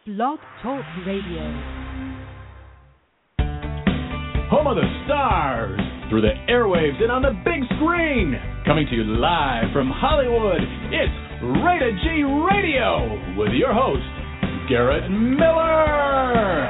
Blog Talk Radio. Home of the stars, through the airwaves and on the big screen. Coming to you live from Hollywood, it's Rated G Radio with your host, Garrett Miller.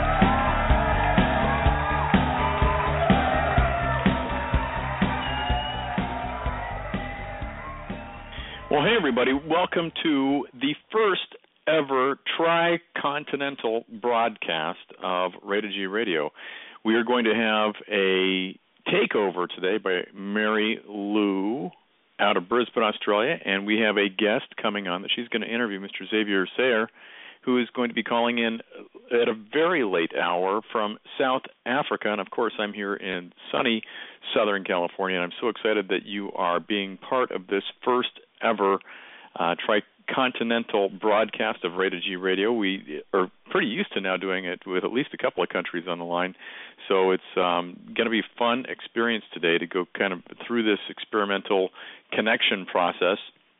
Well, hey, everybody. Welcome to the first ever tri-continental broadcast of Rated G Radio. We are going to have a takeover today by Mary Lou out of Brisbane, Australia, and we have a guest coming on that she's going to interview, Mr. Xavier Sayer, who is going to be calling in at a very late hour from South Africa. And, of course, I'm here in sunny Southern California, and I'm so excited that you are being part of this first ever tri-continental broadcast of Rated G Radio. We are pretty used to now doing it with at least a couple of countries on the line. So it's going to be a fun experience today to go kind of through this experimental connection process,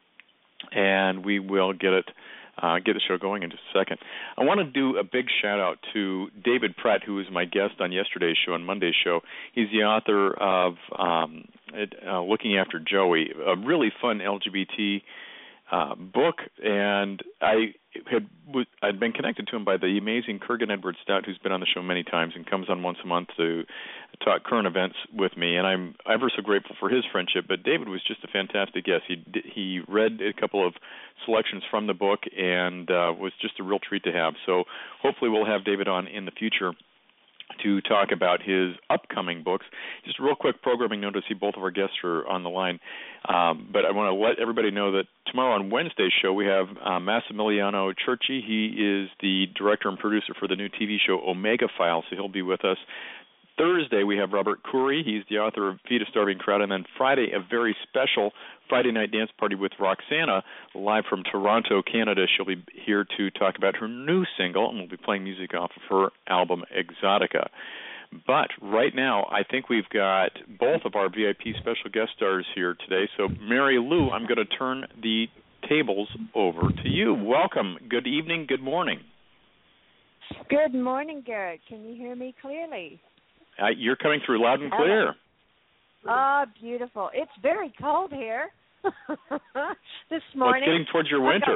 and we will get the show going in just a second. I want to do a big shout-out to David Pratt, who was my guest on yesterday's show, on Monday's show. He's the author of Looking After Joey, a really fun LGBT book, and I'd been connected to him by the amazing Kurgan Edward Stout, who's been on the show many times and comes on once a month to talk current events with me, and I'm ever so grateful for his friendship. But David was just a fantastic guest. He read a couple of selections from the book and was just a real treat to have. So hopefully we'll have David on in the future to talk about his upcoming books. Just a real quick programming note to see both of our guests are on the line. But I want to let everybody know that tomorrow on Wednesday's show we have Massimiliano Cerci. He is the director and producer for the new TV show Omega Files, so he'll be with us. Thursday, we have Robert Curry. He's the author of Feed a Starving Crowd. And then Friday, a very special Friday night dance party with Roxana, live from Toronto, Canada. She'll be here to talk about her new single, and we'll be playing music off of her album, Exotica. But right now, I think we've got both of our VIP special guest stars here today. So, Mary Lou, I'm going to turn the tables over to you. Welcome. Good evening. Good morning. Good morning, Garrett. Can you hear me clearly? You're coming through loud and clear. Ah, beautiful. It's very cold here this morning. Well, it's getting towards your winter.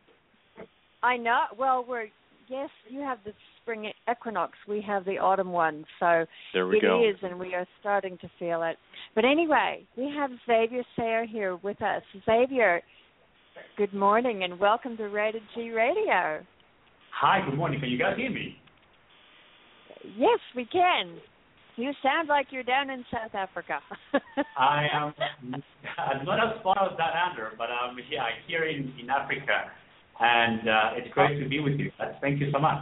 I know. Well, yes, you have the spring equinox. We have the autumn one. So there we go. It is, and we are starting to feel it. But anyway, we have Xavier Sayer here with us. Xavier, good morning, and welcome to Rated G Radio. Hi, good morning. Can you guys hear me? Yes, we can. You sound like you're down in South Africa. I am not as far as that under, but I'm here in Africa, and it's great to be with you. Thank you so much.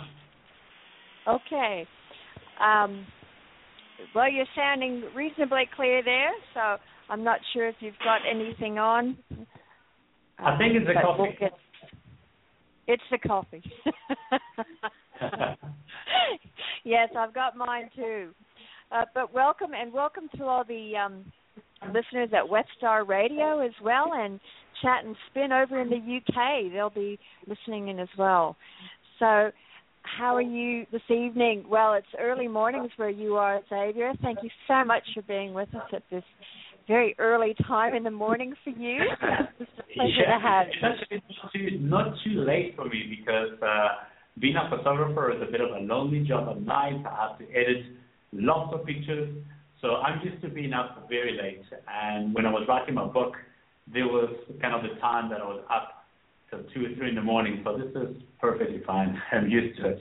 Okay. Well, you're sounding reasonably clear there, so I'm not sure if you've got anything on. I think it's the coffee. It's the coffee. Yes, I've got mine too. But welcome to all the listeners at Westar Radio as well, and Chat and Spin over in the UK. They'll be listening in as well. So how are you this evening? Well, it's early mornings where you are, Xavier. Thank you so much for being with us at this very early time in the morning for you. It's a pleasure to have you. It's not too late for me because being a photographer is a bit of a lonely job at night. I have to edit lots of pictures, so I'm used to being up very late. And when I was writing my book, there was kind of the time that I was up till 2 or 3 in the morning, so this is perfectly fine. I'm used to it.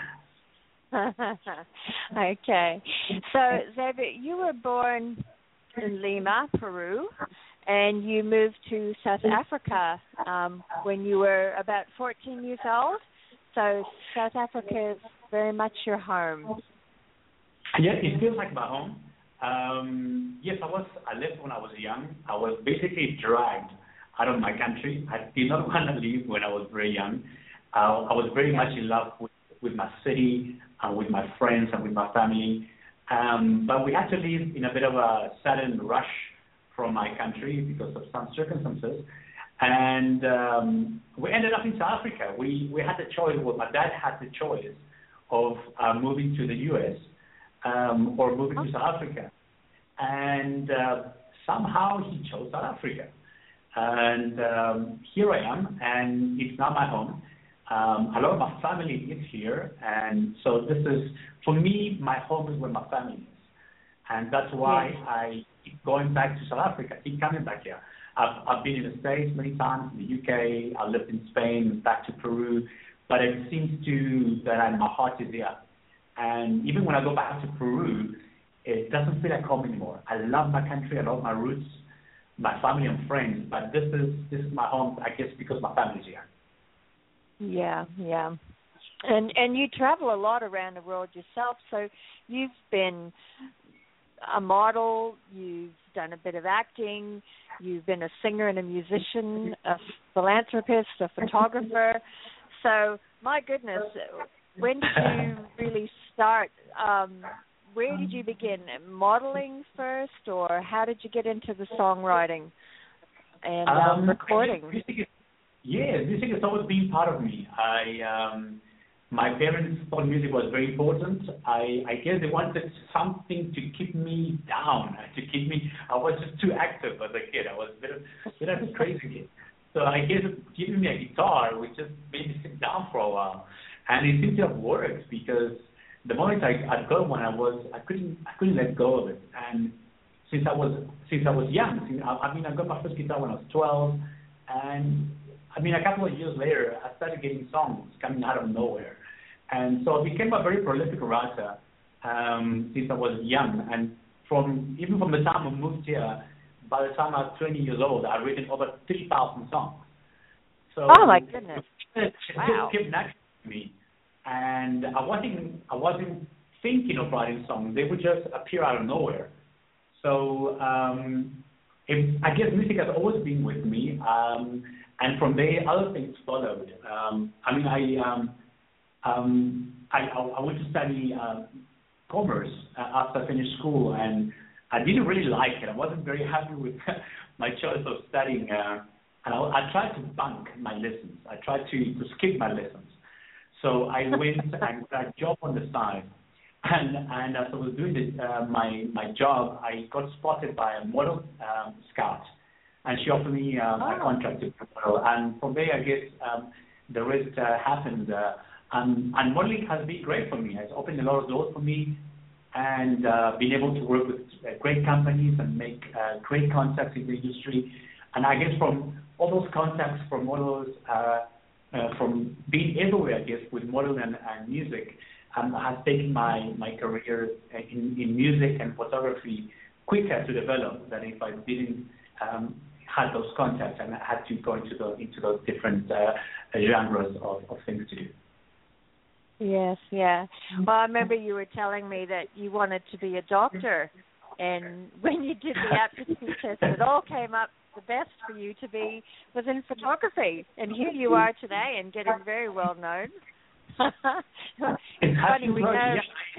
Okay. So, Xavier, you were born in Lima, Peru, and you moved to South Africa when you were about 14 years old. So South Africa is very much your home. Yeah, it feels like my home. Yes, I left when I was young. I was basically dragged out of my country. I did not want to leave when I was very young. I was very much in love with my city, with my friends, and with my family. But we had to leave in a bit of a sudden rush from my country because of some circumstances. And we ended up in South Africa. We had the choice, well, my dad had the choice of moving to the U.S. Or moving to South Africa. And somehow he chose South Africa. And here I am, and it's not my home. A lot of my family is here, and so this is, for me, my home is where my family is. And that's why I keep going back to South Africa, keep coming back here. I've been in the States many times, in the UK, I lived in Spain, back to Peru, but it seems that my heart is here. And even when I go back to Peru, it doesn't feel like home anymore. I love my country, I love my roots, my family and friends, but this is my home, I guess, because my family's here. Yeah. And you travel a lot around the world yourself, so you've been a model, you've done a bit of acting, you've been a singer and a musician, a philanthropist, a photographer. So, my goodness, when did you really start? Where did you begin? Modeling first, or how did you get into the songwriting and recording? Music has always been part of me. My parents thought music was very important. I guess they wanted something to keep me down, I was just too active as a kid. I was a bit of a crazy kid. So I guess giving me a guitar would just made me sit down for a while. And it seemed to have worked because the moment I got one, I couldn't let go of it. And since I was young, I got my first guitar when I was 12, and a couple of years later, I started getting songs coming out of nowhere. And so I became a very prolific writer since I was young. And even from the time I moved here, by the time I was 20 years old, I'd written over 3,000 songs. So oh, my goodness. It wow. just came natural to me. And I wasn't thinking of writing songs. They would just appear out of nowhere. So I guess music has always been with me. And from there, other things followed. I went to study commerce after I finished school, and I didn't really like it. I wasn't very happy with my choice of studying. And I tried to bunk my lessons. I tried to skip my lessons. So I went and got a job on the side. And as I was doing my job, I got spotted by a model scout. And she offered me a contract to model. And from there, I guess the rest happened. And modeling has been great for me. It's opened a lot of doors for me. And being able to work with great companies and make great contacts in the industry. And I guess from all those contacts from models, from being everywhere, I guess, with modeling and music, has taken my career in music and photography quicker to develop than if I didn't have those contacts and I had to go into those different genres of things to do. Yes, yeah. Well, I remember you were telling me that you wanted to be a doctor, and when you did the aptitude test, it all came up the best for you to be was in photography, and here you are today and getting very well known. It's funny, we know.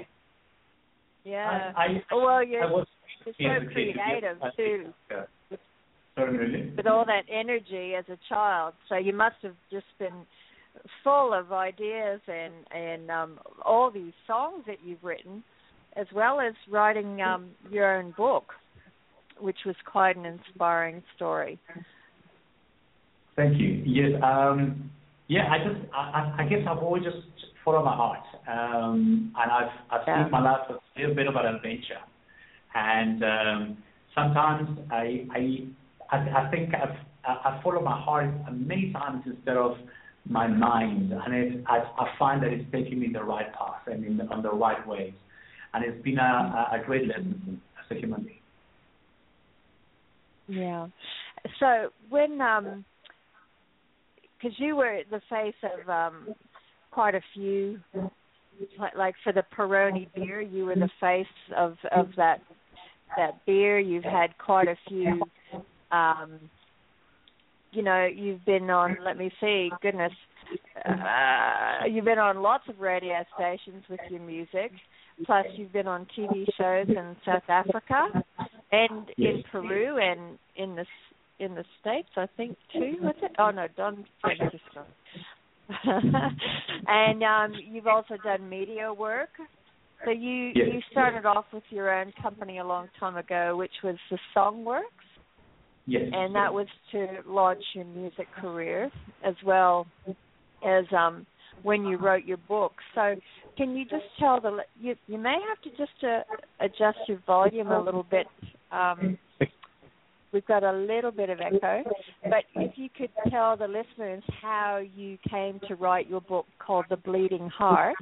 Yeah. You're so creative too. With all that energy as a child, so you must have just been full of ideas and all these songs that you've written, as well as writing your own book, which was quite an inspiring story. Thank you. Yes. I guess I've always just followed my heart, and I've seen my life as a little bit of an adventure, and sometimes I think I follow my heart many times instead of my mind, and I find that it's taking me the right path and on the right ways, and it's been a great lesson as a human being. Yeah. So when, because you were the face of quite a few, like for the Peroni beer, you were the face of that beer. You've had quite a few. You've been on. Let me see. Goodness, you've been on lots of radio stations with your music. Plus, you've been on TV shows in South Africa and in Peru and in in the States, I think, too, was it? Oh, no, Don Francisco. And you've also done media work. So you started off with your own company a long time ago, which was the Songworks. Yes. And that was to launch your music career as well as when you wrote your book. So can you just tell you may have to just adjust your volume a little bit. We've got a little bit of echo, but if you could tell the listeners how you came to write your book called The Bleeding Heart.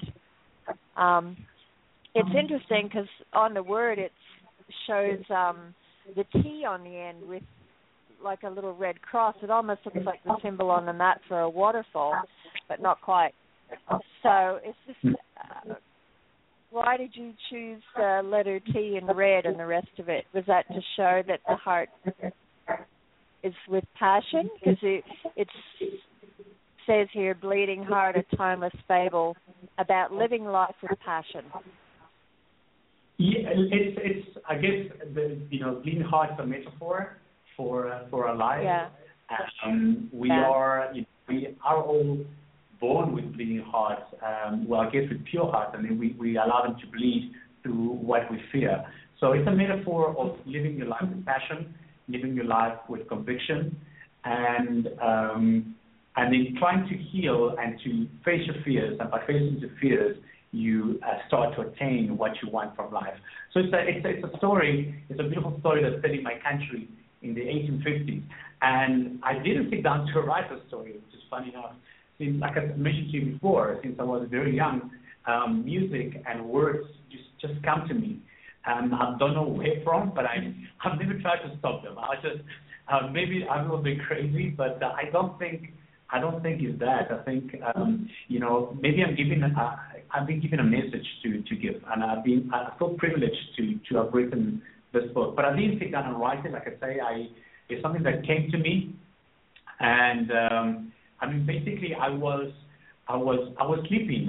It's interesting because on the word it shows the T on the end with like a little red cross. It almost looks like the symbol on the mat for a waterfall, but not quite. So it's just, why did you choose the letter T in red and the rest of it? Was that to show that the heart is with passion? Because it says here, Bleeding Heart, a timeless fable about living life with passion. Yeah, it's I guess Bleeding Heart is a metaphor for our lives. Yeah. We are all born with bleeding hearts. Well, I guess with pure hearts. I mean, we allow them to bleed through what we fear. So it's a metaphor of living your life with passion, living your life with conviction, and then trying to heal and to face your fears. And by facing your fears, you start to attain what you want from life. So it's a story. It's a beautiful story that's set in my country in the 1850s. And I didn't sit down to write a story, which is funny enough. Since, like I mentioned to you before, since I was very young, music and words just come to me. I don't know where from, but I've never tried to stop them. I just maybe I'm a little bit crazy, but I don't think it's that. I think maybe I've been given a message to give, and I feel privileged to have written this book. But I didn't sit down and write it. Like I say, it's something that came to me, and basically I was sleeping.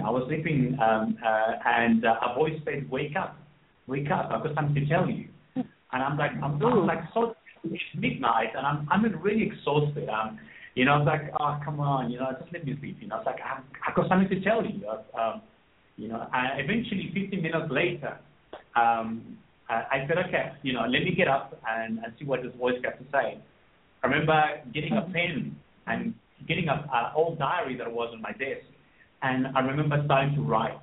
And a voice said, "Wake up! I've got something to tell you." And I'm like, so it's midnight, and I'm really exhausted. I was like, "Oh, come on, just let me sleep." I was like, "I've got something to tell you." And eventually, 15 minutes later, I said, "Okay, let me get up and see what this voice got to say." I remember getting a pen and getting an old diary that was on my desk, and I remember starting to write.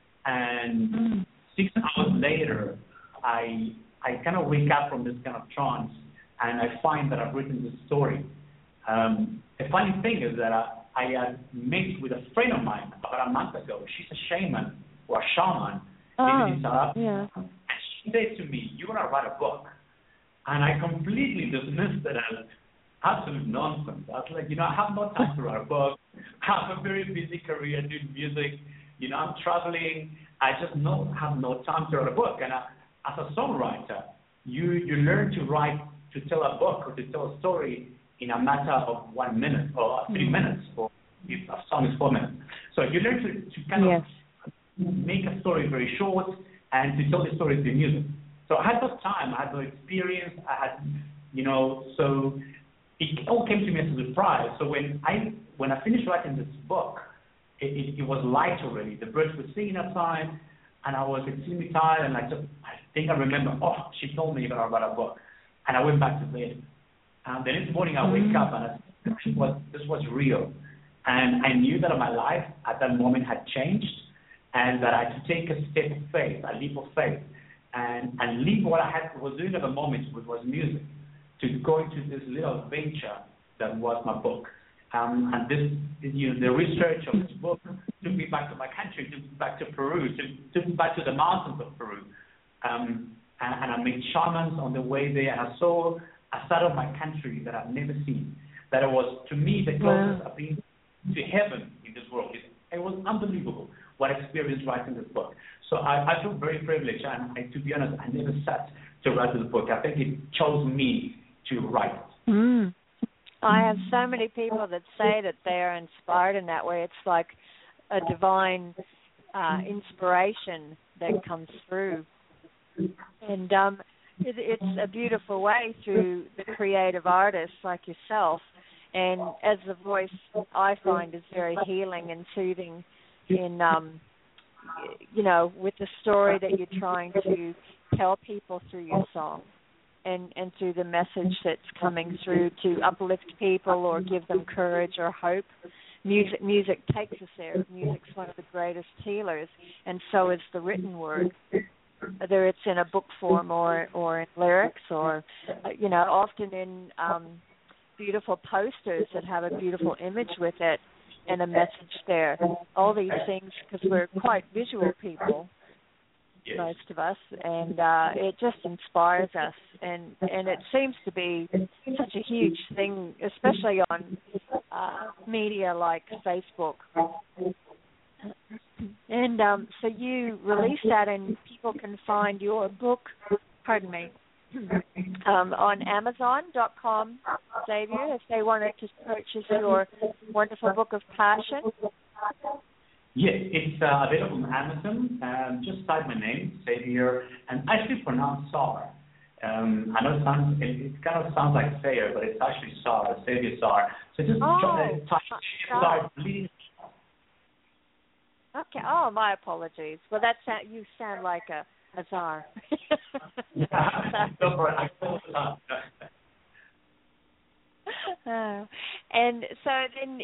And 6 hours later, I kind of wake up from this kind of trance, and I find that I've written this story. The funny thing is that I had met with a friend of mine about a month ago. She's a shaman or a shaman in South Africa. Yeah. And she said to me, "You're going to write a book." And I completely dismissed it as absolute nonsense. I was like, I have no time to write a book. I have a very busy career doing music. I'm traveling. I just have no time to write a book. And as a songwriter, you learn to write, to tell a book or to tell a story in a matter of 1 minute or 3 minutes, or if a song is 4 minutes. So you learn to kind of make a story very short and to tell the story through music. So I had no time. I had no experience. I had, so it all came to me as a surprise. So when I finished writing this book, it was light already. The birds were singing outside, and I was extremely tired. And I think I remember, she told me that I wrote a book, and I went back to bed. The next morning I wake up and I said, this was real, and I knew that my life at that moment had changed, and that I had to take a step of faith, a leap of faith, and leave what I was doing at the moment, which was music, to go into this little adventure that was my book. And this, the research of this book took me back to my country, took me back to Peru, took me back to the mountains of Peru. And I met shamans on the way there, and I saw a side of my country that I've never seen. That it was, to me, the closest I've been to heaven in this world. It was unbelievable what I experienced writing this book. So I feel very privileged, and to be honest, I never sat to write this book. I think it chose me to write it. I have so many people that say that they are inspired in that way. It's like a divine inspiration that comes through. And it's a beautiful way through the creative artists like yourself. And as a voice, I find is very healing and soothing in, with the story that you're trying to tell people through your song and through the message that's coming through to uplift people or give them courage or hope. Music takes us there. Music's one of the greatest healers, and so is the written word, whether it's in a book form or in lyrics or, often in beautiful posters that have a beautiful image with it and a message there. All these things, because we're quite visual people, most of us, and it just inspires us. And it seems to be such a huge thing, especially on media like Facebook. And so you release that, and people can find your book, on Amazon.com, Xavier, if they wanted to purchase your wonderful book of passion. Yes, it's available on Amazon. Just type my name, Xavier, and actually pronounce Sar. I know it kind of sounds like Sayer, but it's actually Sar, Xavier Sar. So just type Sar, please. Okay. Oh, my apologies. Well, you sound like a czar. Go for it. And so then,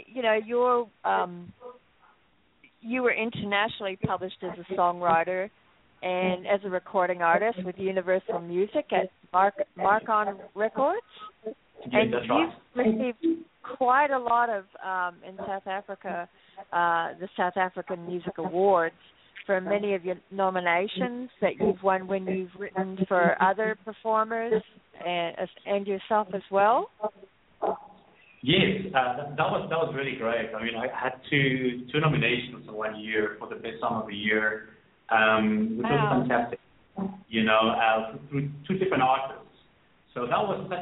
you were internationally published as a songwriter and as a recording artist with Universal Music at Marcon Records. And that's right. You've received quite a lot of, in South Africa, the South African Music Awards for many of your nominations that you've won when you've written for other performers and yourself as well. Yes, that was really great. I mean, I had two nominations in 1 year for the best song of the year, which was fantastic. Through two different artists. So that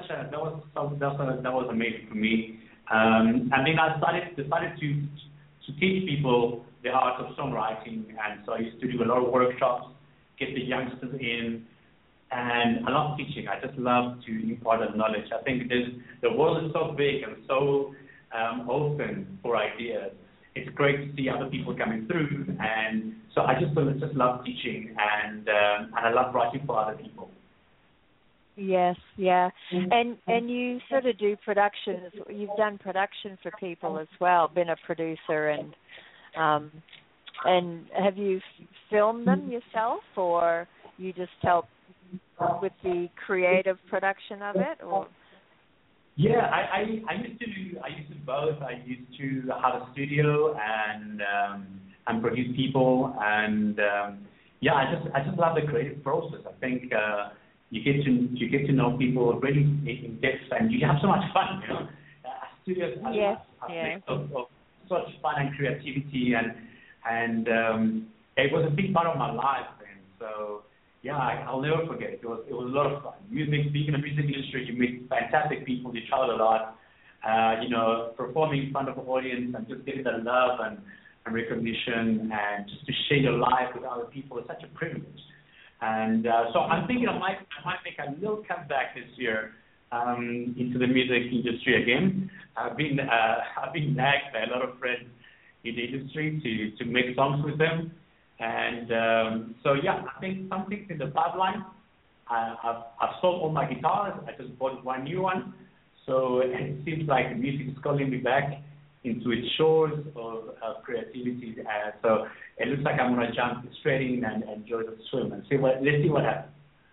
was amazing for me. And then I decided to teach people the art of songwriting, and so I used to do a lot of workshops, get the youngsters in, and I love teaching. I just love to impart the knowledge. I think the world is so big and so open for ideas. It's great to see other people coming through, and so I just love teaching, and I love writing for other people. Yes, yeah, and you sort of do productions. You've done production for people as well. Been a producer, and have you filmed them yourself, or you just help with the creative production of it, or? Yeah, I used to do both. I used to have a studio and produce people, and I just love the creative process. I think you get to know people really in depth, and you have so much fun. Studios of such fun and creativity, and it was a big part of my life, and so. Yeah, I'll never forget. It was a lot of fun. Being in the music industry, you meet fantastic people. You travel a lot. Performing in front of an audience and just getting the love and recognition, and just to share your life with other people is such a privilege. And so I'm thinking I might make a little comeback this year into the music industry again. I've been nagged by a lot of friends in the industry to make songs with them. And I think something's in the pipeline. I've sold all my guitars. I just bought one new one. So it seems like the music is calling me back into its shores of creativity. So it looks like I'm going to jump straight in and enjoy the swim and let's see what happens.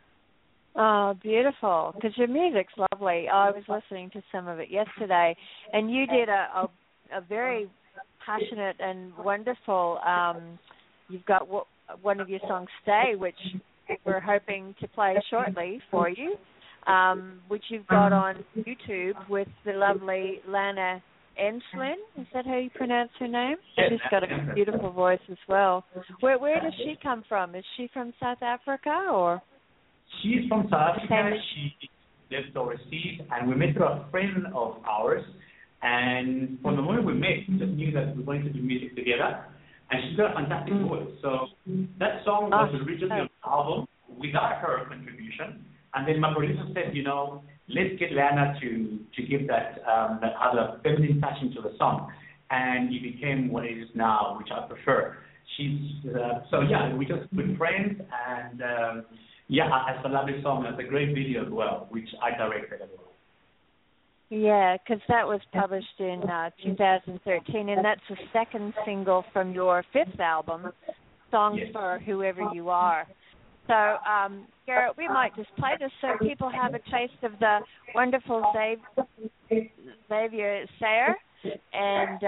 Oh, beautiful. Because your music's lovely. I was listening to some of it yesterday, and you did a very passionate and wonderful. You've got one of your songs, Stay, which we're hoping to play shortly for you, which you've got on YouTube with the lovely Lana Enslin. Is that how you pronounce her name? She's got a beautiful voice as well. Where does she come from? Is she from South Africa, or? She's from South Africa. She lives overseas, and we met through a friend of ours. And from the moment we met, we just knew that we were going to do music together. And she's got a fantastic voice. So that song was originally on the album without her contribution. And then my producer said, let's get Lana to give that other feminine touch into the song, and it became what it is now, which I prefer. We just good friends, and it's a lovely song. It's a great video as well, which I directed as well. Yeah, because that was published in 2013, and that's the second single from your fifth album, Songs for Whoever You Are. So, Garrett, we might just play this so people have a taste of the wonderful Xavier Sayre and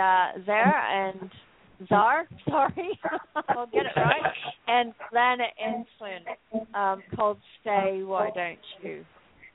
Zar, sorry, I'll get it right, and Lana Enslin, called Stay, Why Don't You?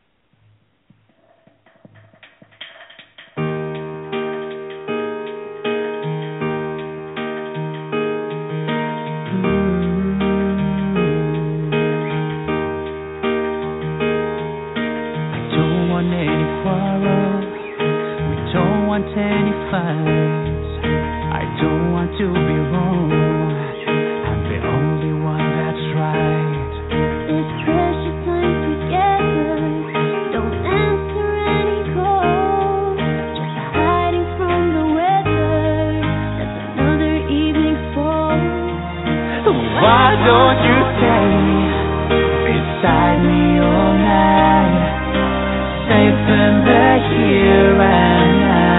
Any fights, I don't want to be wrong. I'm the only one that's right. This precious time together, don't answer any calls. Just hiding from the weather as another evening falls. Why don't you stay beside me all night, safe in the here and now?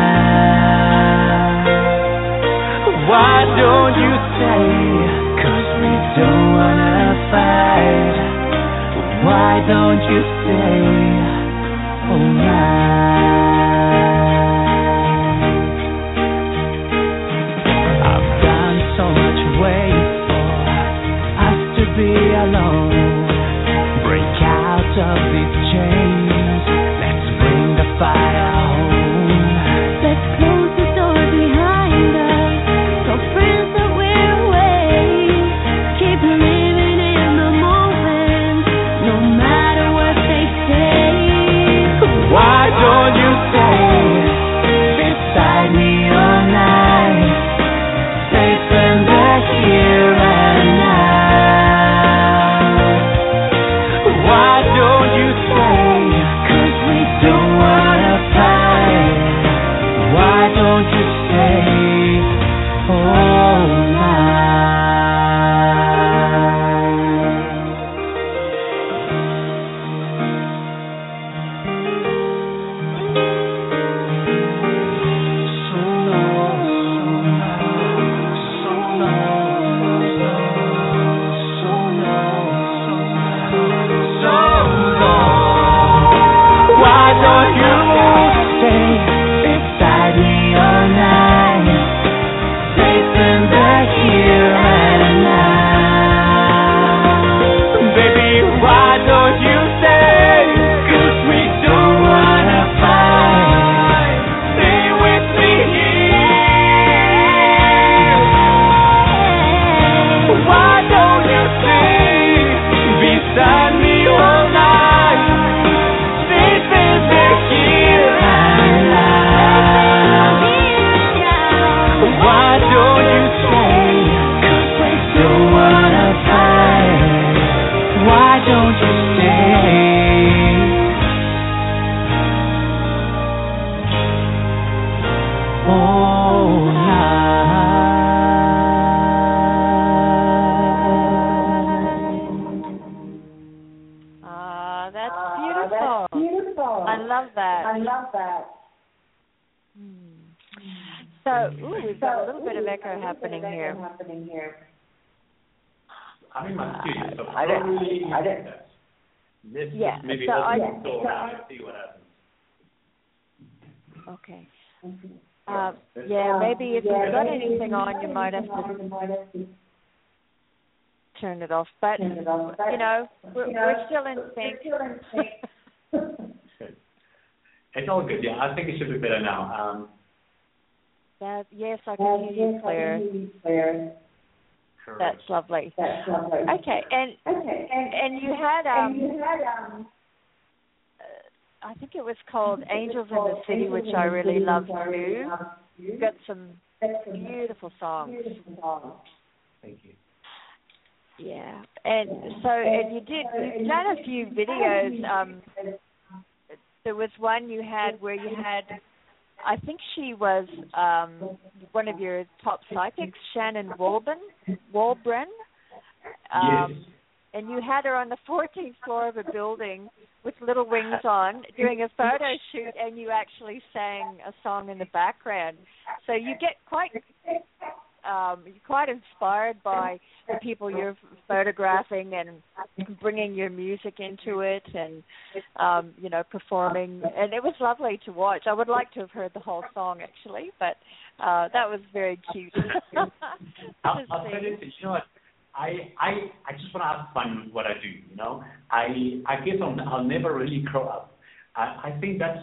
Why don't you stay? 'Cause we don't wanna fight. Why don't you stay all night? I've done so much waiting for us to be alone. Break out of these chains. Let's bring the fire home. Let's close the door behind us. Friends that we're away, keep living in the moment, no matter what they say. Why don't you stay beside me all night, safe in the here and now? Why don't you stay? 'Cause we don't wanna fight. Why don't you stay? We've got a little bit of echo happening here. I'm in my studio, so probably maybe open the door and see what happens. Okay. Maybe if you've got anything on, you might have to turn it off. But, we're still in sync. It's all good, I think it should be better now. Yes, I can hear you clear. That's lovely. Okay, and you had I think it was called Angels in the City, which I really love too. You've got some beautiful songs. Thank you. Yeah, and you've done a few videos. There was one you had where you had, I think she was one of your top psychics, Shannon Walbren. Yes. And you had her on the 14th floor of a building with little wings on doing a photo shoot, and you actually sang a song in the background. So you get quite inspired by the people you're photographing and bringing your music into it and, performing. And it was lovely to watch. I would like to have heard the whole song, actually, but that was very cute. I'll tell you, what, I just want to have fun with what I do, I guess I'll never really grow up. I think that's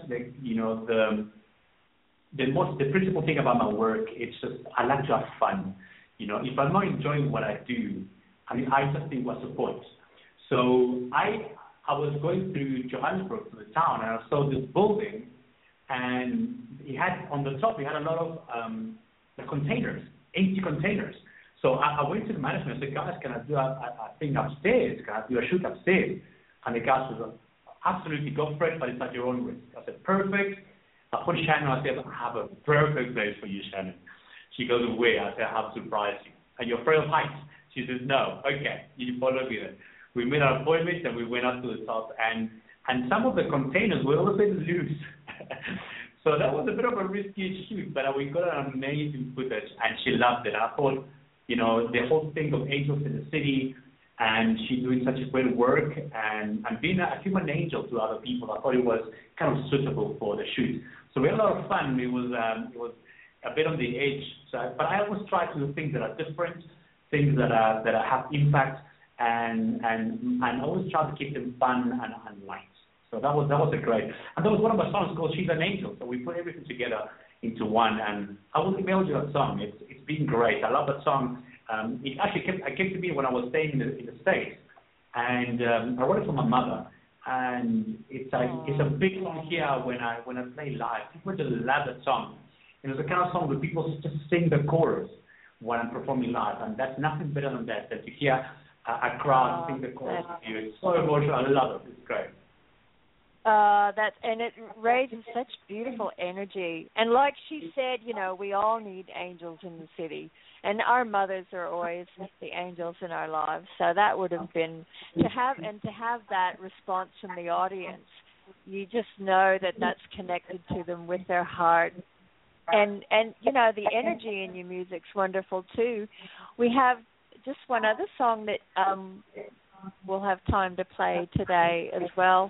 the principal thing about my work. It's just I like to have fun. If I'm not enjoying what I do, I just think what's the point? So I was going through Johannesburg to the town, and I saw this building, and it had on the top, it had a lot of the containers, empty containers. So I went to the management and said, guys, can I do a thing upstairs? Can I do a shoot upstairs? And the guys said, absolutely, go for it, but it's at your own risk. I said, perfect. I put Shannon, I said, I have a perfect place for you, Shannon. She goes, where? I said, I have to surprise you. Are you afraid of heights? She says, no. Okay, you follow me then. We made our appointment and we went up to the top, and some of the containers were all a bit loose. So that was a bit of a risky shoot, but we got an amazing footage, and she loved it. I thought, the whole thing of Angels in the City, and she doing such a great work, and being a human angel to other people, I thought it was kind of suitable for the shoot. So we had a lot of fun. It was a bit on the edge, but I always try to do things that are different, things that have impact, and always try to keep them fun and light. So that was a great. And there was one of my songs called She's an Angel. So we put everything together into one, and I will email you that song. It's been great. I love that song. It actually came to me when I was staying in the States, and I wrote it for my mother. And it's a big song here when I play live. People just love that song. And it's the kind of song where people just sing the chorus when I'm performing live, and that's nothing better than that. Than to hear a crowd sing the chorus with you. It's so emotional. I love it. It's great. And it raises such beautiful energy. And like she said, we all need angels in the city. And our mothers are always the angels in our lives. So that would have been to have that response from the audience. You just know that that's connected to them with their heart. And the energy in your music's wonderful too. We have just one other song that we'll have time to play today as well,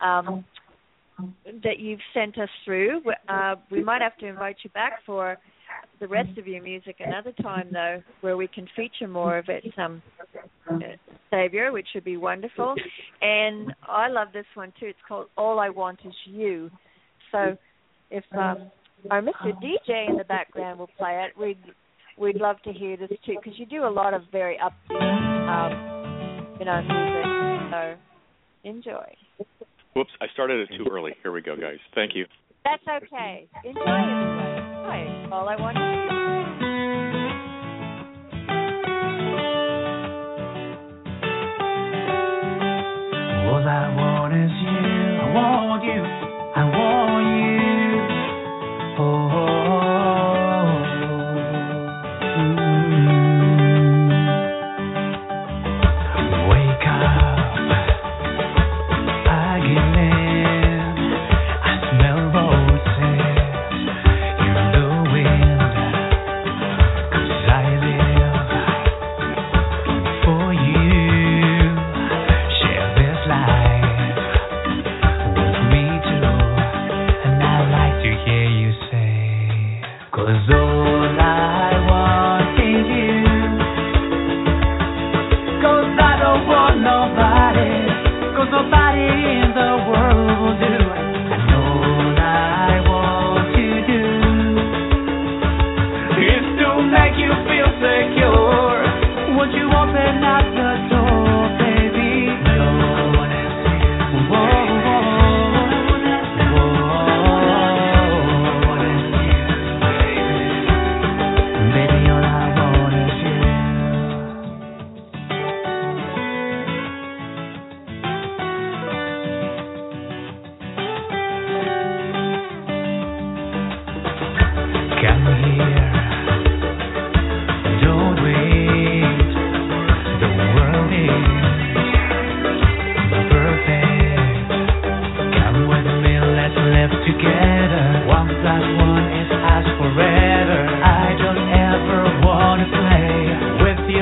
that you've sent us through. We might have to invite you back for the rest of your music another time, though, where we can feature more of it, Xavier, which would be wonderful. And I love this one, too. It's called All I Want Is You. So if our Mr. DJ in the background will play it, we'd love to hear this, too, because you do a lot of very upbeat music, so enjoy. Whoops, I started it too early. Here we go, guys. Thank you. That's okay. Enjoy it. Enjoy. All I want is you. All I want is you. I want you. I want you. Oh.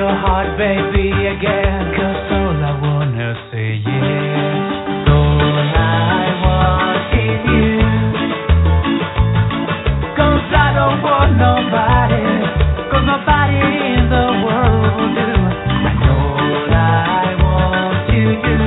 your heart, baby, again. 'Cause all I wanna say is all I want is you. 'Cause I don't want nobody, 'cause nobody in the world will do. And all I want to do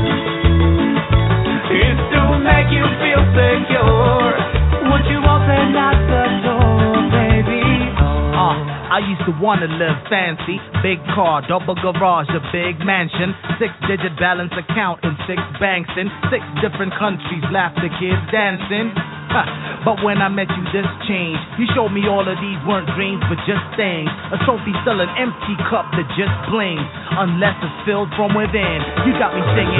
is to make you feel secure. Won't you open up the door, baby? I used to wanna live fancy, big car, double garage, a big mansion, 6-digit balance account and 6 banks in 6 different countries, laughter kids dancing. But when I met you, this changed. You showed me all of these weren't dreams, but just things. A trophy still an empty cup that just blings, unless it's filled from within. You got me singing.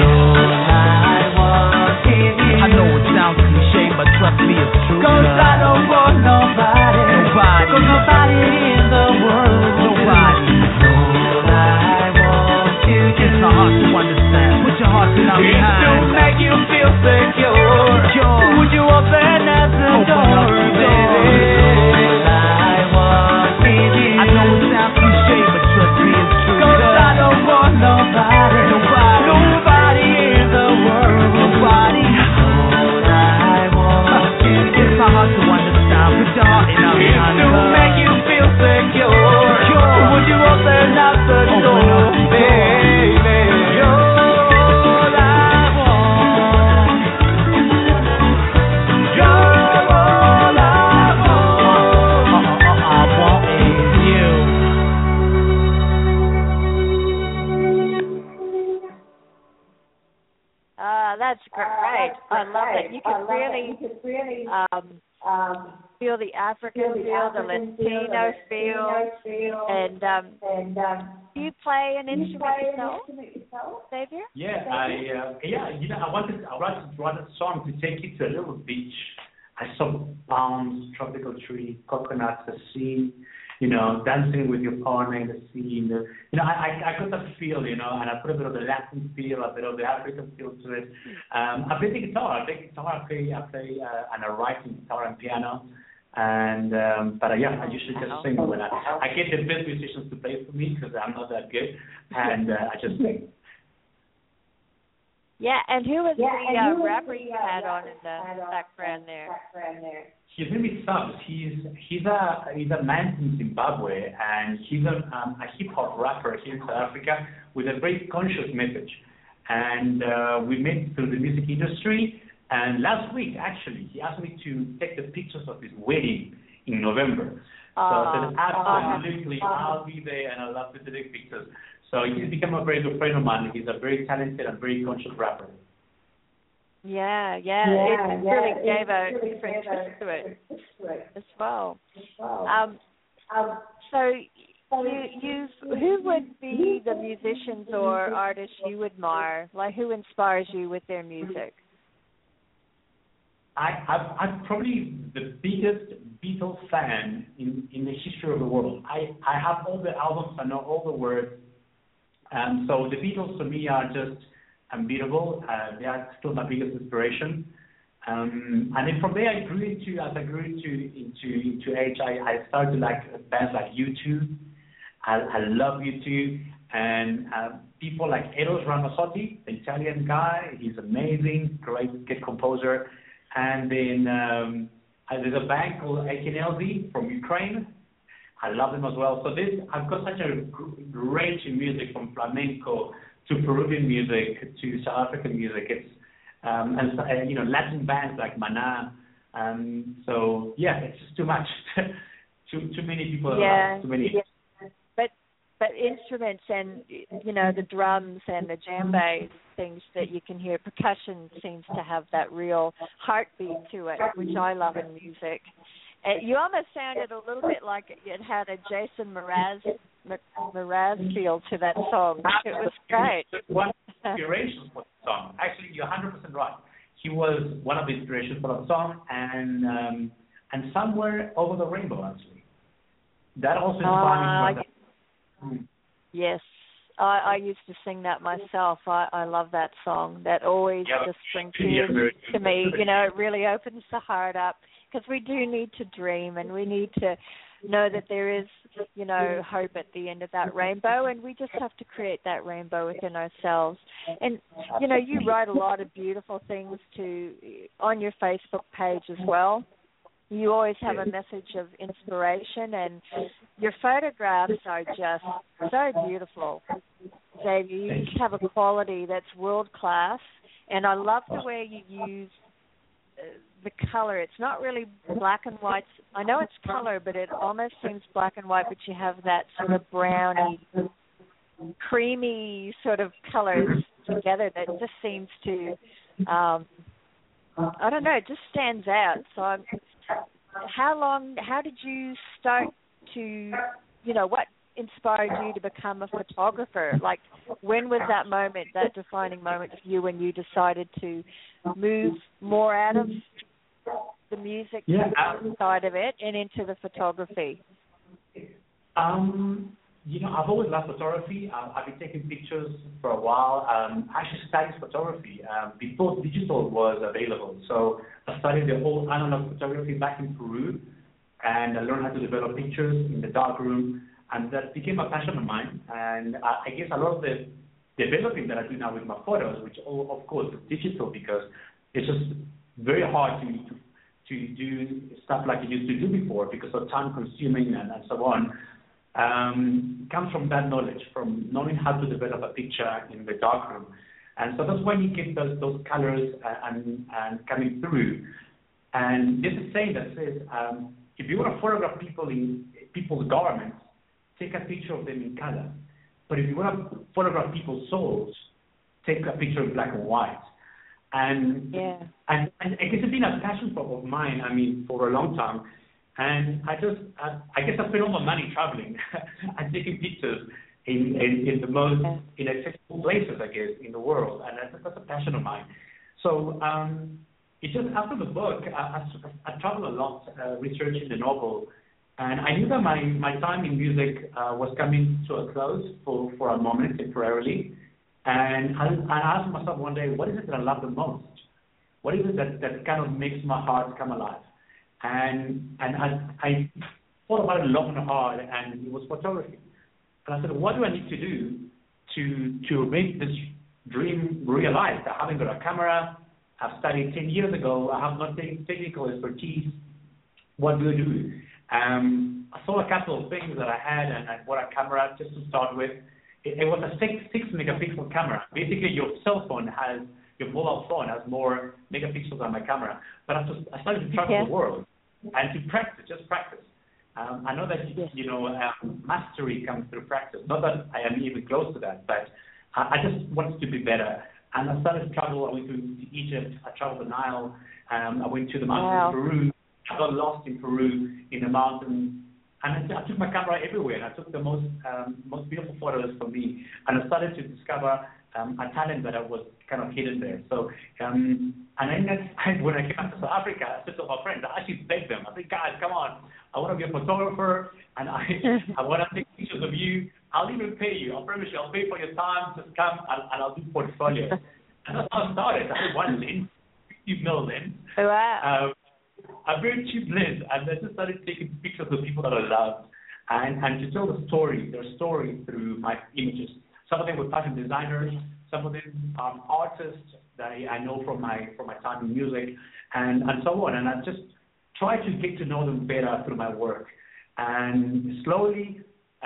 I know it sounds cliche, but trust me, it's true. 'Cause I don't want nobody, Nobody. 'cause nobody in the world, Nobody. all I want to do It's not hard to understand. Put your heart in our is to behind. make you feel secure. Sure. Would you open up the Open door, up the door. baby? I want it. I know it sounds cliche, but trust me, it's true. 'Cause I don't want nobody, Nobody. nobody in the world, Nobody. all I want to do It's not hard to understand. Put your heart in our is behind. to make you feel secure. Sure. Would you open up the Open door, up the door. baby? All I want, you're all I want. I want is you. That's great. I love it. You can really feel the African feel, the Latino feel, and do you play an instrument yourself, Xavier? Yeah, I wanted to write a song to take you to a little beach. I saw palms, tropical tree, coconuts, the sea, dancing with your partner in the sea. I got that feel, and I put a bit of the Latin feel, a bit of the African feel to it. I play the guitar. I play and I write in guitar and piano. And but I usually just sing when I get the best musicians to play for me because I'm not that good, and I just sing. Yeah, and who was the rapper you had on in the background there? His name is Subs. He's a man from Zimbabwe, and he's a hip hop rapper here in South Africa with a very conscious message. And we met through the music industry. And last week, actually, he asked me to take the pictures of his wedding in November. So I said, absolutely, I'll be there, and I love to take pictures. So he's become a very good friend of mine. He's a very talented and very conscious rapper. Yeah, it really gave a different twist to it as well. So who would be the musicians or artists you admire? Like, who inspires you with their music? I'm probably the biggest Beatles fan in the history of the world. I have all the albums, I know all the words. So the Beatles to me are just unbeatable. They are still my biggest inspiration. And then from there, as I grew into age, I started to like bands like U2. I love U2, and people like Eros Ramazzotti, the Italian guy. He's amazing, great composer. And then there's a band called Akinelzi from Ukraine. I love them as well. So I've got such a range in music, from flamenco to Peruvian music to South African music. It's Latin bands like Maná. So yeah, it's just too much. too many people. Yeah. Too many. Yeah. But instruments and the drums and the djembe, things that you can hear, percussion seems to have that real heartbeat to it, which I love in music. And you almost sounded a little bit like it had a Jason Mraz feel to that song. It was great. One inspiration for the song. Actually, you're 100% right. He was one of the inspirations for the song, and Somewhere Over the Rainbow, actually. That also inspired me. Yes, I used to sing that myself. I love that song. That always just brings tears to me. It really opens the heart up, because we do need to dream, and we need to know that there is, hope at the end of that rainbow, and we just have to create that rainbow within ourselves. And, you write a lot of beautiful things on your Facebook page as well. You always have a message of inspiration, and your photographs are just so beautiful, Xavier. You just have a quality that's world-class, and I love the way you use the color. It's not really black and white. I know it's color, but it almost seems black and white, but you have that sort of browny, creamy sort of colors together that just seems to, I don't know, it just stands out. So how did you start to, what inspired you to become a photographer? Like, when was that moment, that defining moment for you when you decided to move more out of the music side of it and into the photography? I've always loved photography. I've been taking pictures for a while. I actually studied photography before digital was available. So I studied the whole analog photography back in Peru, and I learned how to develop pictures in the darkroom, and that became a passion of mine. And I guess a lot of the developing that I do now with my photos, which of course is digital because it's just very hard to do stuff like I used to do before because of time consuming and so on. Comes from that knowledge, from knowing how to develop a picture in the darkroom. And so that's when you get those colors and coming through. And there's a saying that says, if you want to photograph people in people's garments, take a picture of them in color. But if you want to photograph people's souls, take a picture in black and white. And I guess it's been a passion of mine, for a long time. And I guess I spent all my money traveling and taking pictures in the most inaccessible places, I guess, in the world. And that's a passion of mine. So it's just after the book, I traveled a lot researching the novel. And I knew that my time in music was coming to a close for a moment, temporarily. And I asked myself one day, what is it that I love the most? What is it that kind of makes my heart come alive? And I thought about it long and hard, and it was photography. And I said, what do I need to do to make this dream realized? I haven't got a camera. I've studied 10 years ago. I have no technical expertise. What do I do? I saw a couple of things that I had, and I bought a camera just to start with. It was a 6 megapixel camera. Basically, your mobile phone has more megapixels than my camera. But I started to travel the world and to practice. I know that mastery comes through practice. Not that I am even close to that, but I just wanted to be better. And I started to travel. I went to Egypt. I traveled the Nile. I went to the mountains of Peru. I got lost in Peru in the mountains. And I took my camera everywhere, and I took the most beautiful photos for me. And I started to discover a talent that was kind of hidden there. So, and then when I came back to South Africa, I said to my friends, I actually begged them. I said, guys, come on, I want to be a photographer, and I want to take pictures of you. I'll even pay you. I promise you, I'll pay for your time. Just come, and I'll do portfolios. And that's how I started. I had one lens, 50 mil lens. Wow. A very cheap lens, and I just started taking pictures of people that I loved, and to tell the story, their story through my images. Some of them were fashion designers, some of them are artists that I know from my time in music, and so on. And I just try to get to know them better through my work. And slowly,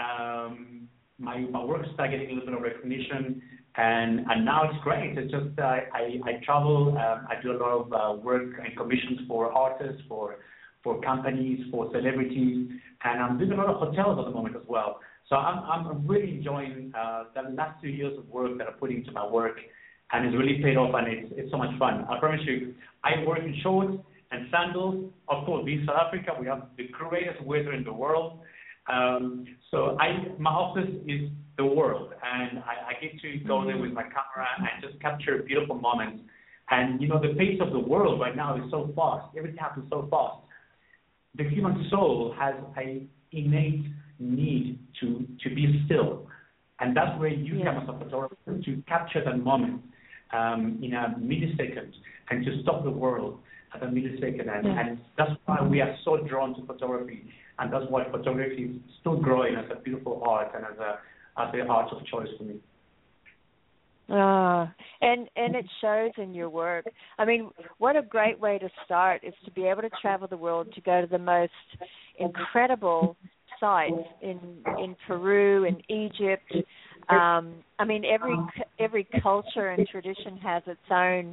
my work started getting a little bit of recognition, and now it's great. It's just I travel. I do a lot of work and commissions for artists, for companies, for celebrities, and I'm doing a lot of hotels at the moment as well. So I'm really enjoying the last 2 years of work that I put into my work, and it's really paid off, and it's so much fun. I promise you, I work in shorts and sandals. Of course, in South Africa, we have the greatest weather in the world. So my office is the world, and I get to go there with my camera and just capture beautiful moments. And, the pace of the world right now is so fast. Everything happens so fast. The human soul has an innate need to be still. And that's where you come as a photographer, to capture that moment in a millisecond and to stop the world at a millisecond. And that's why we are so drawn to photography. and that's why photography is still growing as a beautiful art and as the art of choice for me. And it shows in your work. I mean, what a great way to start is to be able to travel the world, to go to the most incredible sites in Peru, in Egypt. I mean, every culture and tradition has its own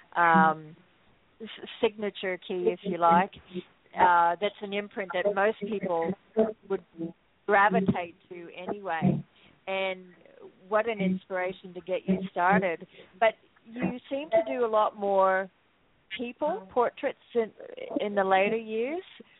signature key, if you like. That's an imprint that most people would gravitate to anyway. And what an inspiration to get you started. But you seem to do a lot more people portraits in the later years.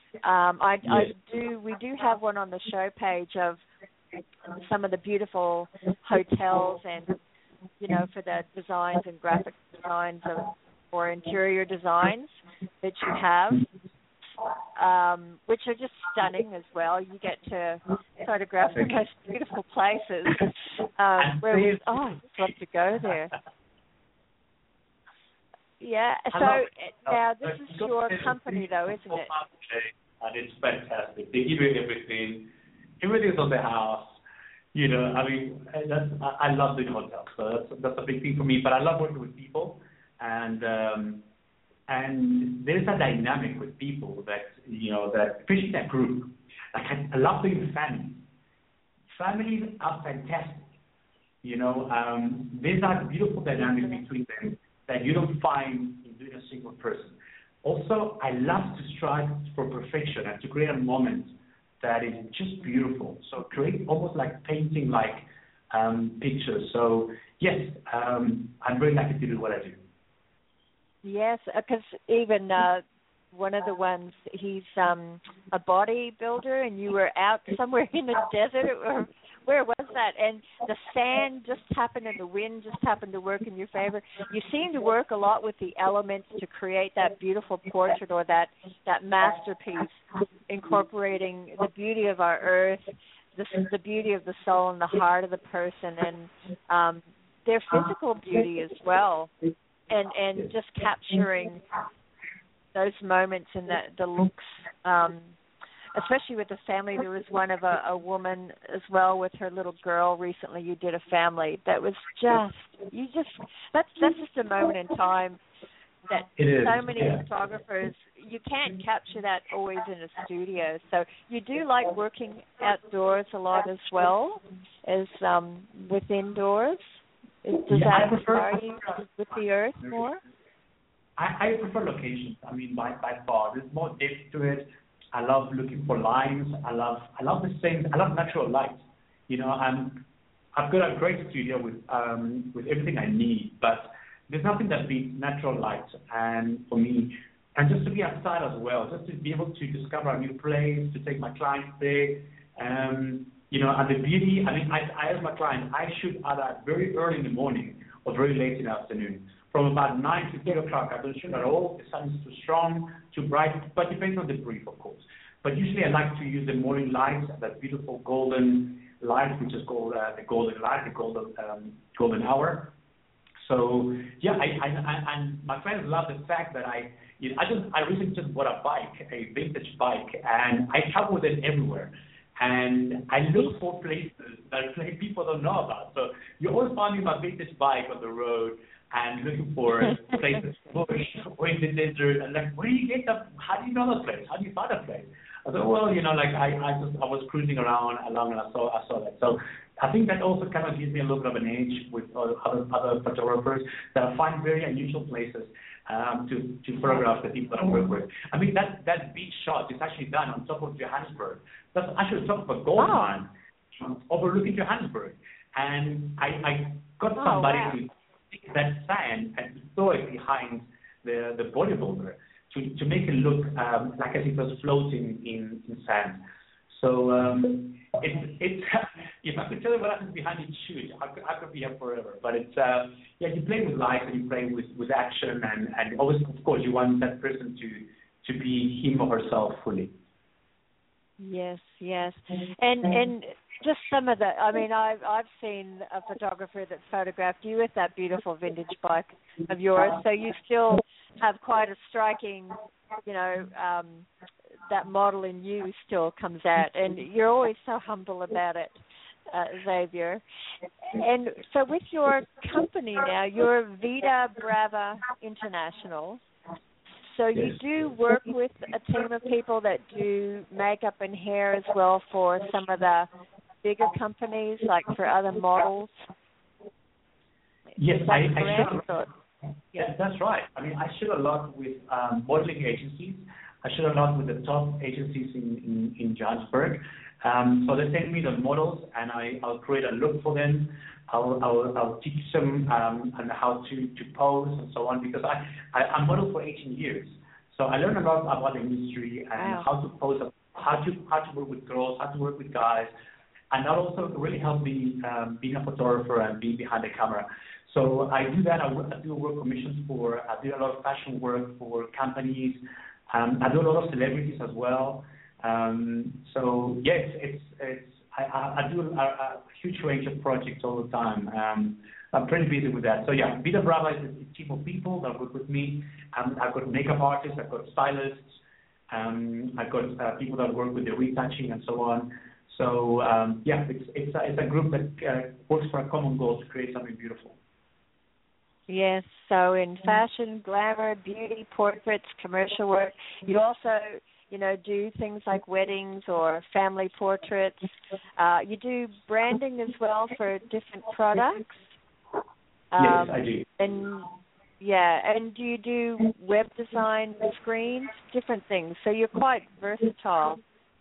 We do have one on the show page of some of the beautiful hotels and, you know, for the designs and graphic designs or interior designs that you have, which are just stunning as well. You get to photograph the most beautiful places. I'd love to go there. Yeah. So now this is your company, though, isn't it? And it's fantastic. They give you everything. Everything's on the house. You know, I mean, I love doing hotels, so that's a big thing for me. But I love working with people, and there's a dynamic with people that, you know, that especially that group. Like I love doing with families. Families are fantastic. You know, there's a beautiful dynamic between them that you don't find in doing a single person. Also, I love to strive for perfection and to create a moment that is just beautiful. So create almost like painting like pictures. So yes, I'm very lucky to do what I do. Yes, because even one of the ones, he's a bodybuilder, and you were out somewhere in the desert, or where was that? And the sand just happened and the wind just happened to work in your favor. You seem to work a lot with the elements to create that beautiful portrait or that masterpiece, incorporating the beauty of our earth, the beauty of the soul and the heart of the person, and their physical beauty as well. And just capturing those moments and the looks, especially with the family. There was one of a woman as well with her little girl recently. You did a family that was that's just a moment in time that so many photographers, you can't capture that always in a studio. So you do like working outdoors a lot as well as with indoors. Does that inspire you with the earth more? I prefer locations. I mean, by far, there's more depth to it. I love looking for lines. I love the things. I love natural light. You know, I've got a great studio with everything I need, but there's nothing that beats natural light. And for me, and just to be outside as well, just to be able to discover a new place, to take my clients there. You know, and the beauty, I mean, I ask my clients, I shoot either very early in the morning or very late in the afternoon. From about 9 to 10 o'clock, I don't shoot at all. The sun is too strong, too bright, but depends on the brief, of course. But usually I like to use the morning light, that beautiful golden light, which is called the golden light, the golden hour. So, yeah, and my friends love the fact that I recently just bought a bike, a vintage bike, and I travel with it everywhere. And I look for places that people don't know about. So you always find me my vintage bike on the road and looking for places, bush or in the desert, and like, where do you get that? How do you know that place? How do you find that place? I thought, well, you know, like I was cruising along and I saw that. So I think that also kind of gives me a little bit of an edge with other photographers that I find very unusual places to photograph the people that I work with. I mean, that beach shot is actually done on top of Johannesburg. That's actually on top of a gold mine overlooking Johannesburg. And I got somebody to take that sand and throw it behind the bodybuilder to make it look like as if it was floating in sand. So it's if I could tell you what happens behind each shoot, I could be here forever. But it's you play with light and you play with action, and always, of course, you want that person to be him or herself fully. Yes, and just some of the. I mean, I've seen a photographer that photographed you with that beautiful vintage bike of yours. So you still have quite a striking, you know, that model in you still comes out, and you're always so humble about it, Xavier. And so with your company now, you're Vida Brava International. So you do work with a team of people that do makeup and hair as well for some of the bigger companies, like for other models. Yes, I shoot. Yeah, that's right. I mean, I shoot a lot with modeling agencies. I shoot a lot with the top agencies in Johannesburg. So they send me the models, and I'll create a look for them. I'll teach them and how to pose and so on, because I modeled for 18 years. So I learned a lot about the industry and how to pose, how to work with girls, how to work with guys, and that also really helped me being a photographer and being behind the camera. So I do that. I do work commissions I do a lot of fashion work for companies. I do a lot of celebrities as well. So yes, I do a huge range of projects all the time. I'm pretty busy with that. So yeah, Vida Brava is a team of people that work with me. I've got makeup artists, I've got stylists, I've got people that work with the retouching and so on. So yeah, it's a group that works for a common goal to create something beautiful. Yes, so in fashion, glamour, beauty, portraits, commercial work, you also, do things like weddings or family portraits. You do branding as well for different products. Yes, I do. And do you do web design, screens, different things? So you're quite versatile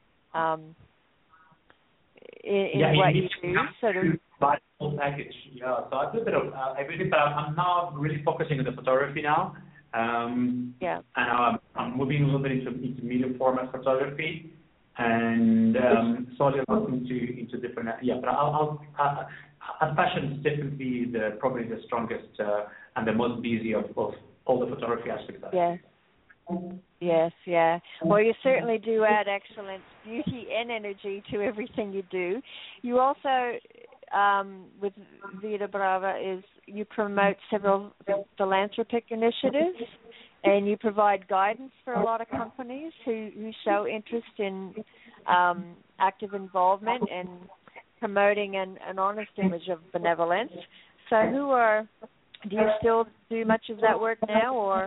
in what you do. Sort of. Full package, yeah. So I do a bit of everything, but I'm now really focusing on the photography now. And I'm moving a little bit into medium format photography, and slowly into different. Yeah, but fashion is definitely probably the strongest and the most busy of all the photography aspects of it. Yes, yeah. Well, you certainly do add excellent beauty and energy to everything you do. You also, with Vida Brava, you promote several philanthropic initiatives, and you provide guidance for a lot of companies who show interest in active involvement and promoting an honest image of benevolence. So do you still do much of that work now, or?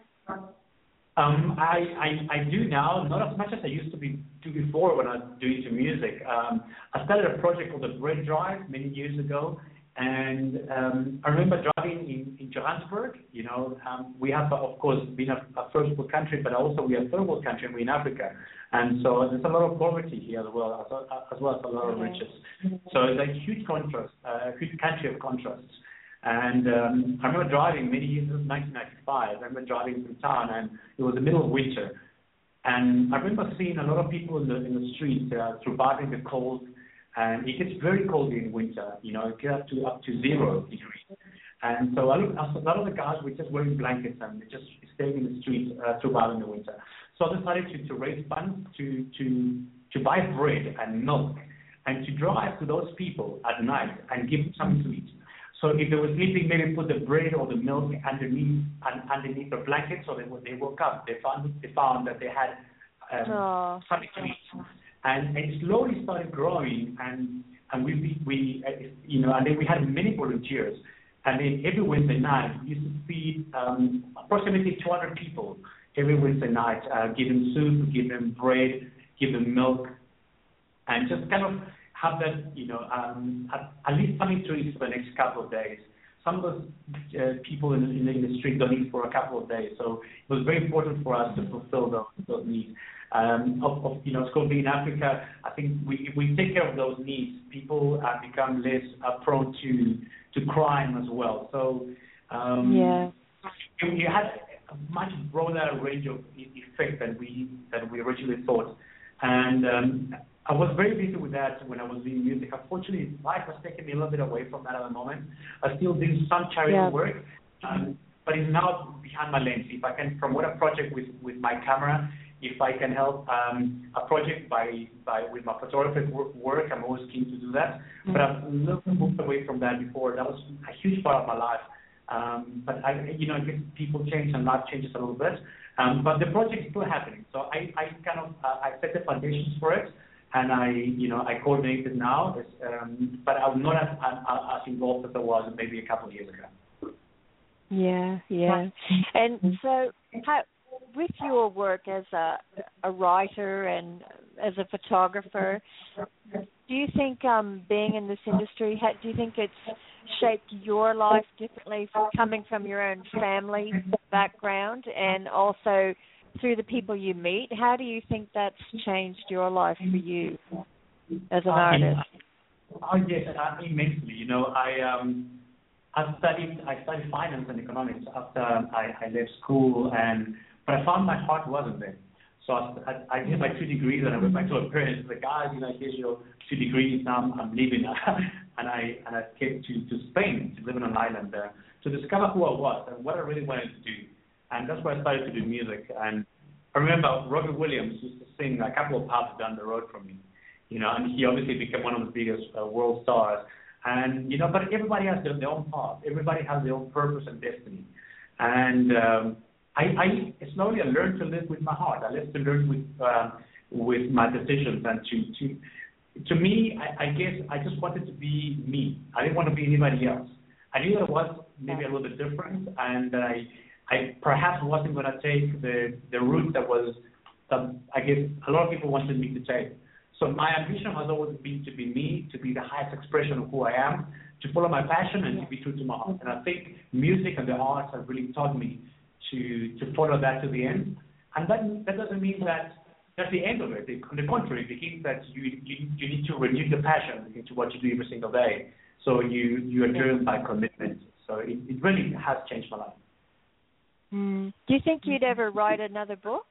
I do now, not as much as I used to do before when I was doing some music. I started a project called the Bread Drive many years ago, and I remember driving in Johannesburg. We have, of course, been a first world country, but also we are a third world country, and we're in Africa. And so there's a lot of poverty here as well as a lot of riches. So it's a huge contrast, a huge country of contrasts. And I remember driving many years, it was 1995, I remember driving through town, and it was the middle of winter. And I remember seeing a lot of people in the streets surviving the cold, and it gets very cold in winter, it gets up to 0 degrees. And so a lot of the guys were just wearing blankets and just staying in the streets surviving the winter. So I decided to raise funds to buy bread and milk, and to drive to those people at night and give them something to eat. So if they were sleeping, maybe put the bread or the milk underneath the blanket, so they woke up. They found that they had something to eat, and it slowly started growing. And we and then we had many volunteers. And then every Wednesday night, we used to feed approximately 200 people every Wednesday night, give them soup, give them bread, give them milk, and just kind of have that, at least something to eat for the next couple of days. Some of those people in the street don't eat for a couple of days, so it was very important for us to fulfill those needs. It's called Being Africa. I think if we take care of those needs, people become less prone to crime as well. So you had a much broader range of effect than we originally thought, and I was very busy with that when I was doing music. Unfortunately, life has taken me a little bit away from that at the moment. I still do some charity work, but it's now behind my lens. If I can promote a project with my camera, if I can help a project with my photographic work, I'm always keen to do that. But I've moved away from that before. That was a huge part of my life. But I guess people change and life changes a little bit. But the project is still happening. So I I set the foundations for it, and I coordinate it now. But I'm not as involved as I was maybe a couple of years ago. Yeah. And so, with your work as a writer and as a photographer, do you think being in this industry, do you think it's shaped your life differently coming from your own family background and also through the people you meet? How do you think that's changed your life for you as an artist? Oh yes, immensely. I studied finance and economics after I left school, but I found my heart wasn't there. So I did my 2 degrees, and I went back to my parents. Like, here's your 2 degrees. Now I'm leaving, and I came to Spain to live on an island there to discover who I was and what I really wanted to do. And that's where I started to do music. And I remember Robbie Williams used to sing a couple of pubs down the road from me, and he obviously became one of the biggest world stars. And but everybody has their own path. Everybody has their own purpose and destiny. And I slowly learned to live with my heart. I learned to live with my decisions, and to me, I guess I just wanted to be me. I didn't want to be anybody else. I knew that I was maybe a little bit different, and I perhaps wasn't going to take the route that I guess a lot of people wanted me to take. So my ambition has always been to be me, to be the highest expression of who I am, to follow my passion and to be true to my heart. And I think music and the arts have really taught me to follow that to the end. And that doesn't mean that that's the end of it. On the contrary, it means that you need to renew the passion into what you do every single day. So you are driven by commitment. So it really has changed my life. Do you think you'd ever write another book?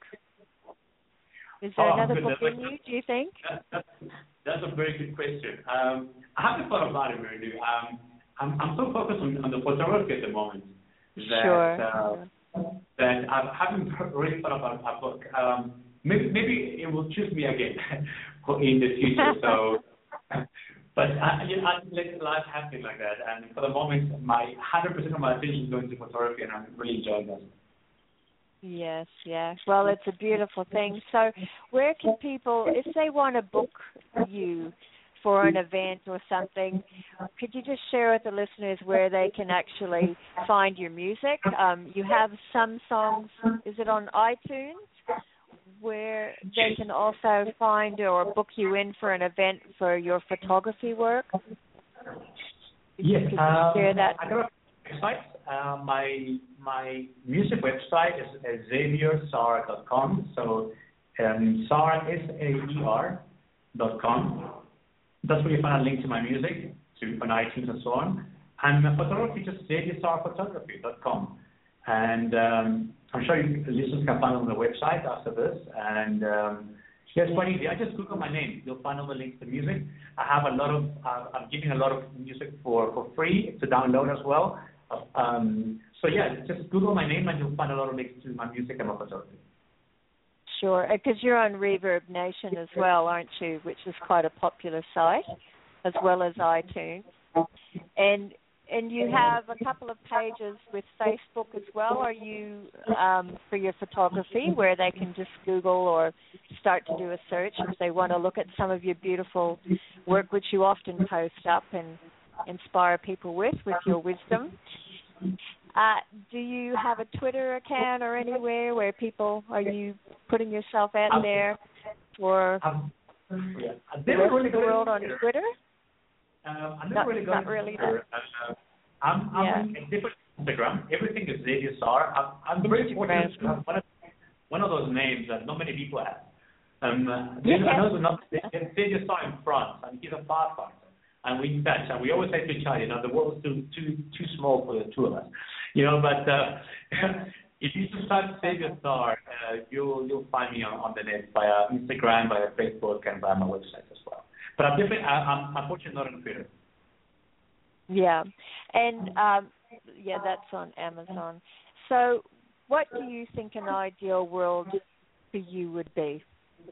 Is there another book in you, do you think? That's a very good question. I haven't thought about it, really. I'm so focused on the photography at the moment that I haven't really thought about a book. Maybe it will choose me again in the future. So, but I let life happen like that. And for the moment, 100% of my attention is going to photography, and I'm really enjoying that. Yes, yeah. Well, it's a beautiful thing. So where can people, if they want to book you for an event or something, could you just share with the listeners where they can actually find your music? You have some songs, is it on iTunes, where they can also find or book you in for an event for your photography work? Yes, could you share that? I got a website. My music website is XavierSaar.com. So Saar, SAER.com. That's where you find a link to my music, on iTunes and so on. And my photography is just XavierSaarPhotography.com. And I'm sure listeners can find it on the website after this. And it's quite easy. I just Google my name. You'll find all the links to music. I have I'm giving a lot of music for free to download as well. So yeah, just Google my name and you'll find a lot of links to my music and my photography. Sure, because you're on Reverb Nation as well, aren't you? Which is quite a popular site, as well as iTunes. And you have a couple of pages with Facebook as well. Are you for your photography, where they can just Google or start to do a search if they want to look at some of your beautiful work, which you often post up and inspire people with your wisdom. Do you have a Twitter account or anywhere where are you putting yourself out there for the rest of the world on Twitter? I'm not really going not really Twitter. I'm on a different Instagram. Everything is Xavier Saar. I'm very fortunate to have one of those names that not many people have. I know Xavier Saar in France, and he's a firefighter. And we touch, and we always say to each other, the world is too small for the two of us, But if you just type Xavier Saar, you'll find me on the net via Instagram, via Facebook, and via my website as well. But I'm unfortunately not on Twitter. Yeah, and that's on Amazon. So, what do you think an ideal world for you would be?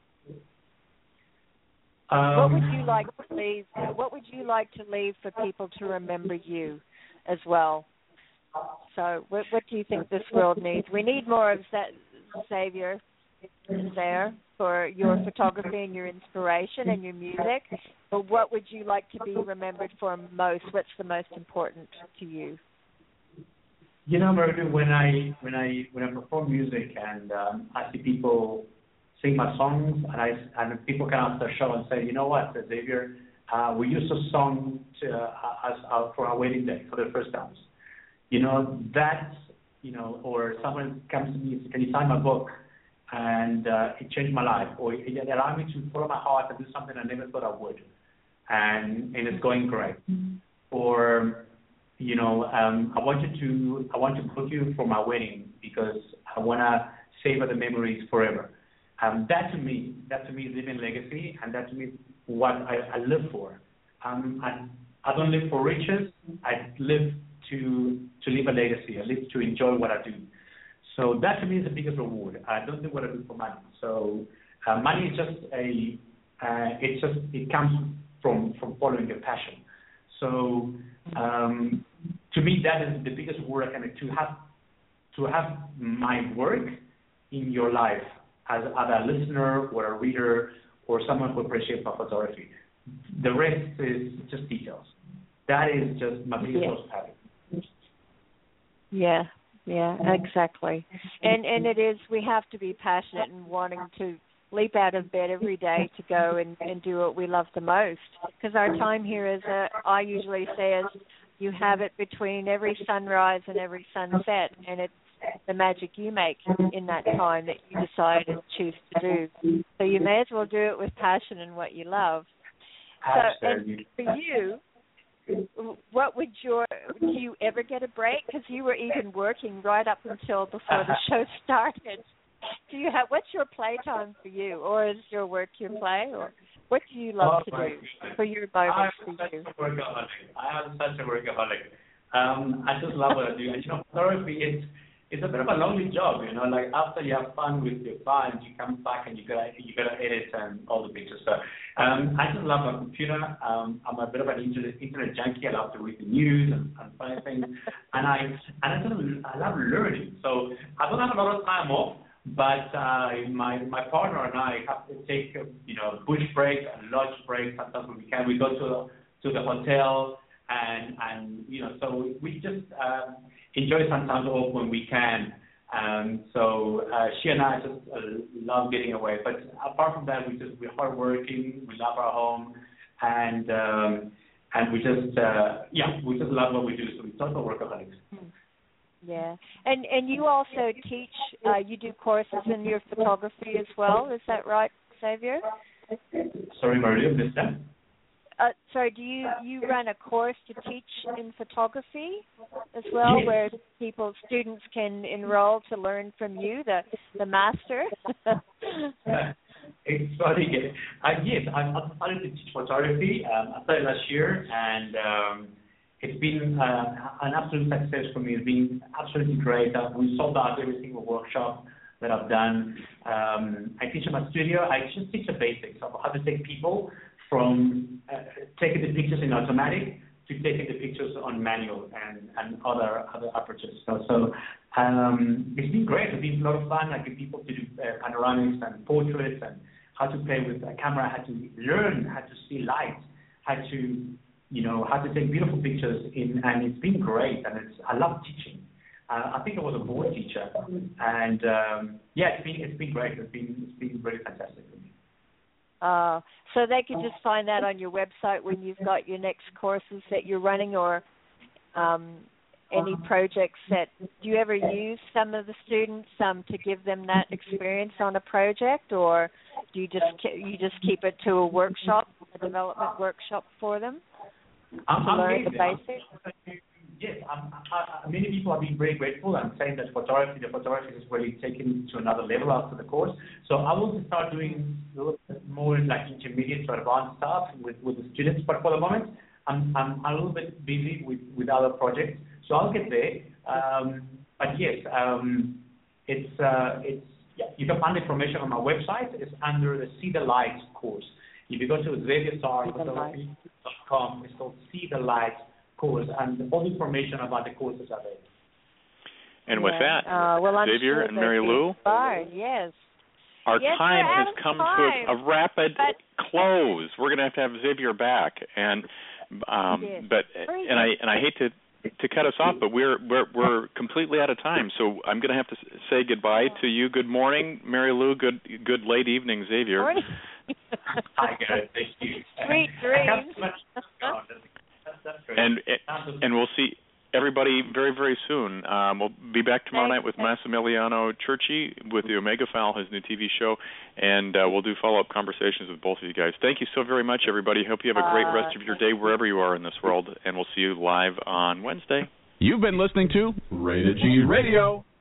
What would you like to leave? What would you like to leave for people to remember you as well? So what do you think this world needs? We need more of that, Xavier, there for your photography and your inspiration and your music. But what would you like to be remembered for most? What's the most important to you? You know, Marilu, when I perform music and I see people sing my songs and people come after the show and say, you know what, Xavier, we used a song for our wedding day for the first time. You know, that, you know, or someone comes to me and says, can you sign my book? And it changed my life, or it allowed me to follow my heart and do something I never thought I would, and it's going great. Or, you know, I want to book you for my wedding because I want to savor the memories forever. That to me is living legacy, and that to me is what I live for. I don't live for riches. I live to live a legacy. I live to enjoy what I do. So that to me is the biggest reward. I don't do what I do for money. So money is just it comes from following your passion. So to me, that is the biggest reward I can do, to have my work in your life as a listener or a reader or someone who appreciates my photography. The rest is just details. That is just my biggest source of happiness. Yeah, exactly. And it is, we have to be passionate and wanting to leap out of bed every day to go and do what we love the most. Because our time here is, I usually say, is you have it between every sunrise and every sunset, and it's the magic you make in that time that you decide and choose to do. So you may as well do it with passion and what you love. So, and for you, what would do you ever get a break? Because you were even working right up until before the show started. What's your playtime for you, or is your work your play, or what do you love to do for your moments for you? I am such a workaholic. I just love what I do. And you know, photography it's a bit of a lonely job, you know. Like after you have fun with your clients, you come back and you gotta edit and all the pictures. So I just love my computer. I'm a bit of an internet junkie. I love to read the news and find things, and I love learning. So I don't have a lot of time off, but my partner and I have to take bush breaks and lunch breaks. Sometimes when we can, we go to the hotel and so we just enjoy some time off when we can. So she and I just love getting away. But apart from that, we're hardworking. We love our home, and we just love what we do. So we're total workaholics. Yeah, and you also teach. You do courses in your photography as well. Is that right, Xavier? Sorry, Maria, missed that. Sorry, do you run a course to teach in photography as well, yes, where students can enroll to learn from you, the master? It's funny. Yes, I started to teach photography. I started last year, and it's been an absolute success for me. It's been absolutely great. We sold out every single workshop that I've done. I teach in my studio. I just teach the basics of how to take people from taking the pictures in automatic to taking the pictures on manual and other apertures. So it's been great. It's been a lot of fun. I get people to do panoramics and portraits and how to play with a camera, how to learn how to see light, how to take beautiful pictures and it's been great. And I love teaching. I think I was a board teacher, and it's been great. It's been really fantastic for me. So they can just find that on your website when you've got your next courses that you're running, or any projects that. Do you ever use some of the students to give them that experience on a project, or do you just keep it to a workshop, a development workshop for them to learn the basics? Yes, many people have been very grateful and saying that the photography is really taken to another level after the course. So I will start doing a little bit more like intermediate to advanced stuff with the students. But for the moment, I'm a little bit busy with other projects, so I'll get there. But yes, you can find information on my website. It's under the See the Light course. If you go to XavierStarPhotography.com, it's called See the Light course, and all the information about the courses are there. And with that, well, I'm Xavier sure and Mary Lou, yes. our Yes, time we're has out of come time, to a rapid close. We're going to have Xavier back, and I hate to cut us off, but we're completely out of time. So I'm going to have to say goodbye to you. Good morning, Mary Lou. Good late evening, Xavier. Morning. Hi, guys. Thank you. Sweet dreams. That's great. And we'll see everybody very, very soon. We'll be back tomorrow night with Massimiliano Churchi with the Omega File, his new TV show, and we'll do follow-up conversations with both of you guys. Thank you so very much, everybody. Hope you have a great rest of your day wherever you are in this world, and we'll see you live on Wednesday. You've been listening to Rated G Radio.